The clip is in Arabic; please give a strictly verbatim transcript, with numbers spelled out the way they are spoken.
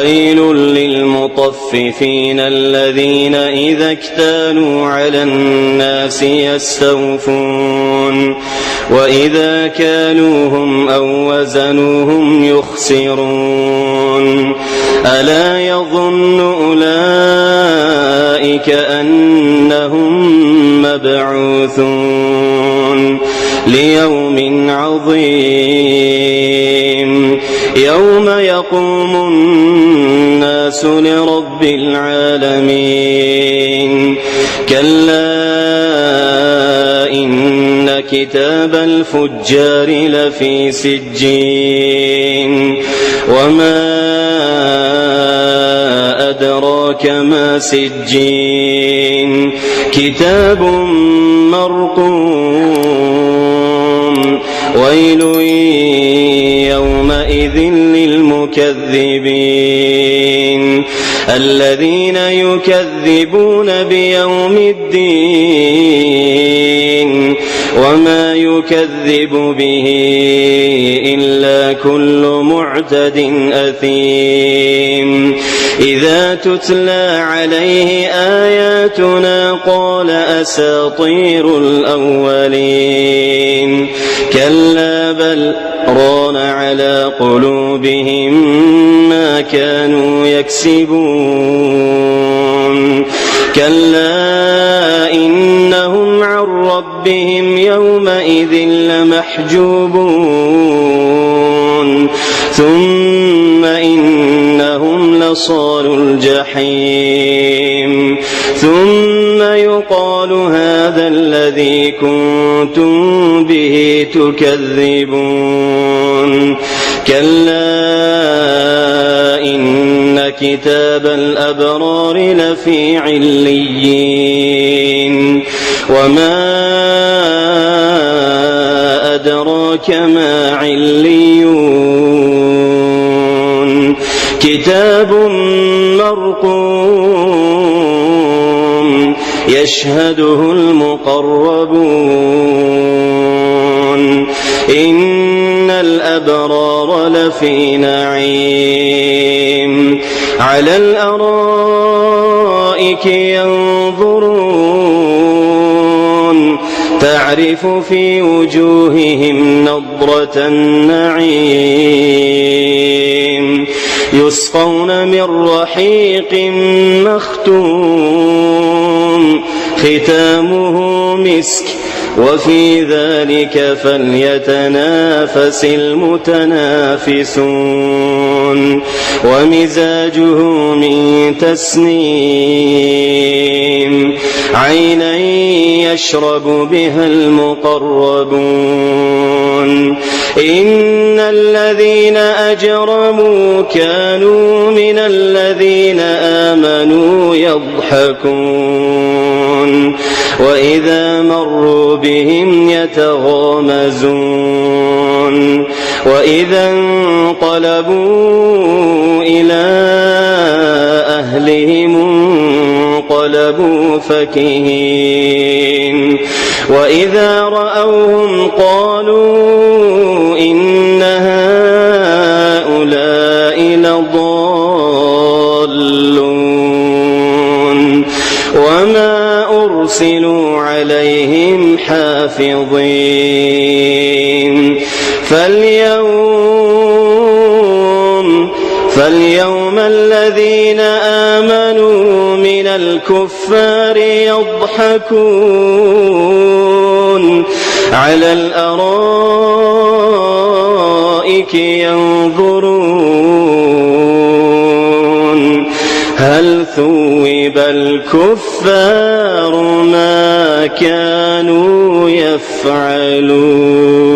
ويل للمطففين الذين إذا اكتالوا على الناس يستوفون وإذا كالوهم أو وزنوهم يخسرون ألا يظن أولئك أنهم مبعوثون ليوم عظيم يوم يقوم الناس لرب العالمين كلا إن كتاب الفجار لفي سجين وما أدراك ما سجين كتاب مرقوم ويل يومئذ للمكذبين الذين يكذبون بيوم الدين وما يكذب به إلا كل معتد أثيم إذا تتلى عليه آياتنا قال أساطير الأولين كلا بل ران على قلوبهم ما كانوا يكسبون كلا إنهم عن ربهم يومئذ لمحجوبون ثم إنهم لصالو الجحيم ثم يقال هذا الذي كنتم به تكذبون كلا إن كتاب الأبرار لفي عليين وما أدراك ما عليون كتاب مرقوم يشهده المقربون إن الأبرار لفي نعيم على الأرائك ينظرون تعرف في وجوههم نضرة النعيم يسقون من رحيق مختوم ختامه مسك وفي ذلك فليتنافس المتنافسون ومزاجه من تسنيم عينا يشرب بها المقربون إن الذين أجرموا كانوا من الذين آمنوا يضحكون وإذا مروا بهم يتغامزون وإذا انقلبوا إلى أهلهم انقلبوا فكهين وإذا رأوهم قالوا إن هؤلاء لضالون وما أرسلوا عليهم حافظين فاليوم فاليوم الذين آمنوا من الكفار يضحكون على الأرائك ينظرون هل ثوب الكفار ما كانوا يفعلون.